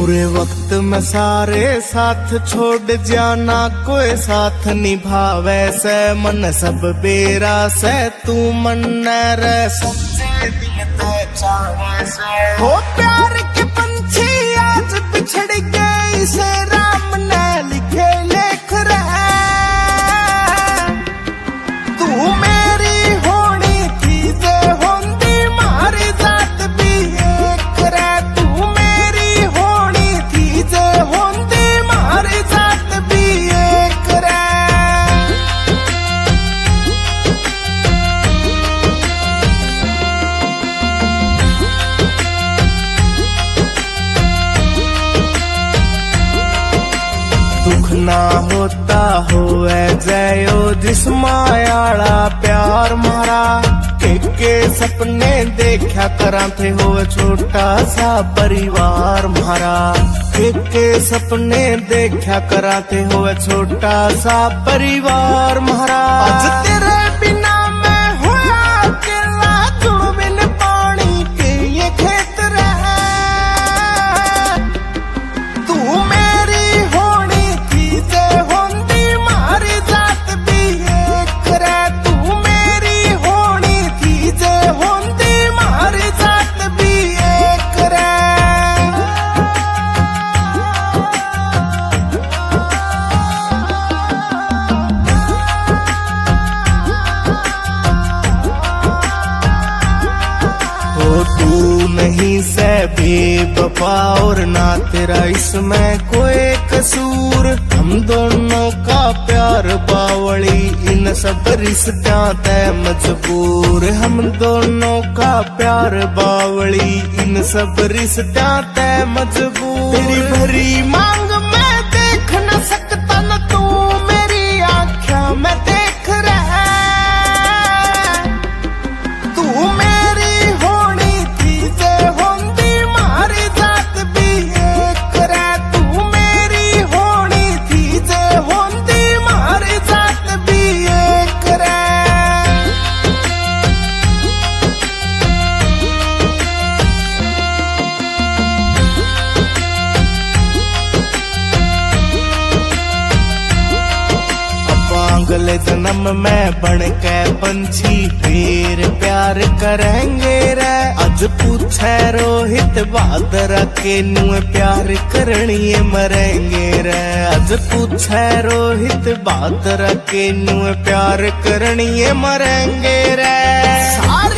बुरे वक्त में सारे साथ छोड़ जाना, कोई साथ निभावे से मन सब बेरा से, तू मन रह सच्चे दिल ते चाहे से। हो प्यार के पंछी आज बिछड़ गए से, राम ने लिखे लेख रहे। तू मेरी होनी थी जे होंदी मारी जात भी एक रे, तू मेरी होनी थी जे होंदी मारी जात भी एक रे। दुख ना होता होए जयो जिस मायाला प्यार मारा, के सपने देखा करा थे होए छोटा सा परिवार मारा, के सपने देखा करा थे होए छोटा सा परिवार मारा। आज तेरे बिना मैं होया अकेला, जुड़ बिन पानी के ये खेत रहे। तू मेरी होनी थी जे होंदी मारी जात भी एक रे, तू मेरी होनी थी जे होंदी मारी जात भी एक रे। ओ तू नहीं से बेवफा और ना तेरा इसमें कोई कसूर, हम दोनों का प्यार बावली इन सब रिश्तों ते मजबूर, हम दोनों का प्यार बावली इन सब रिश्तों ते मजबूर। तेरी भरी मांग मैं देख न सकता न तू मेरी आँखों में देख रहा। तू मेरी होनी थी जे होंदी मारी जात भी एक रे, तू मेरी होनी थी जे होंदी मारी जात भी एक रे। अगले जन्म में बन के पंछी फिर प्यार करेंगे रे। आज पूछे रोहित बहादुर के नुए प्यार करनिए मरेंगे रे, आज पूछे रोहित बहादुर के नुए प्यार करनिए मरेंगे रे।